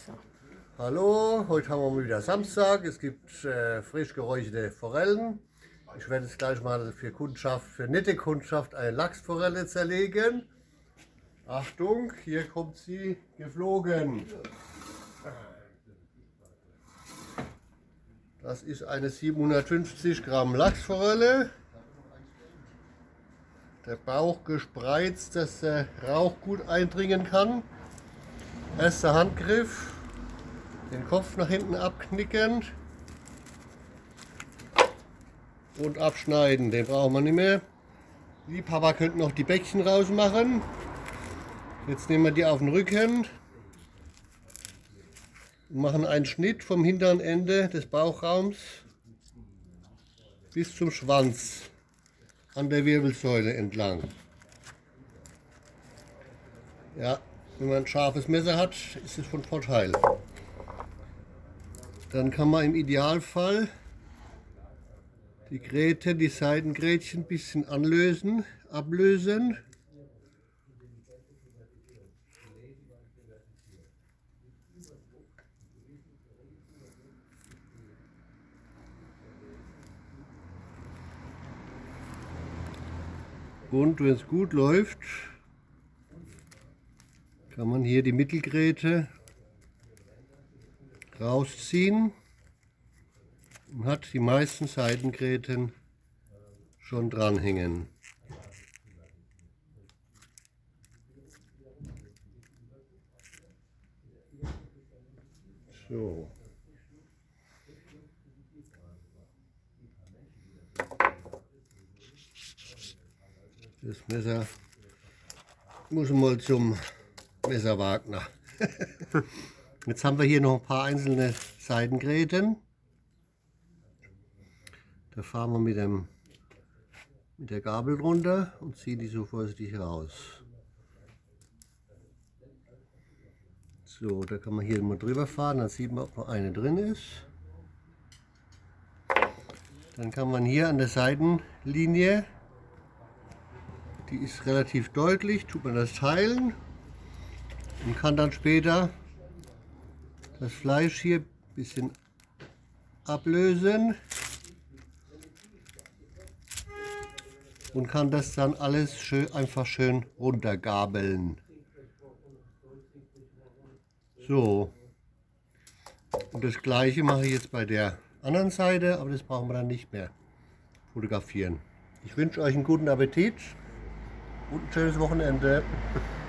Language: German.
So. Hallo, heute haben wir mal wieder Samstag. Es gibt frisch geräucherte Forellen. Ich werde jetzt gleich mal für Kundschaft, für nette Kundschaft eine Lachsforelle zerlegen. Achtung, hier kommt sie geflogen. Das ist eine 750 Gramm Lachsforelle. Der Bauch gespreizt, dass der Rauch gut eindringen kann. Erster Handgriff. Den Kopf nach hinten abknicken und abschneiden. Den brauchen wir nicht mehr. Die Liebhaber könnten noch die Bäckchen rausmachen. Jetzt nehmen wir die auf den Rücken und machen einen Schnitt vom hinteren Ende des Bauchraums bis zum Schwanz an der Wirbelsäule entlang. Ja, wenn man ein scharfes Messer hat, ist es von Vorteil. Dann kann man im Idealfall die Gräten, die Seitengrätchen ein bisschen ablösen. Und wenn es gut läuft, kann man hier die Mittelgräte rausziehen und hat die meisten Seitengräten schon dranhängen. So. Das Messer muss mal zum Messer Wagner. Jetzt haben wir hier noch ein paar einzelne Seitengräten. Da fahren wir mit der Gabel runter und ziehen die so vorsichtig raus. So, da kann man hier mal drüber fahren, dann sieht man, ob noch eine drin ist. Dann kann man hier an der Seitenlinie, die ist relativ deutlich, tut man das teilen und kann dann später das Fleisch hier ein bisschen ablösen und kann das dann alles einfach schön runtergabeln. So, und das gleiche mache ich jetzt bei der anderen Seite, aber das brauchen wir dann nicht mehr fotografieren. Ich wünsche euch einen guten Appetit und ein schönes Wochenende.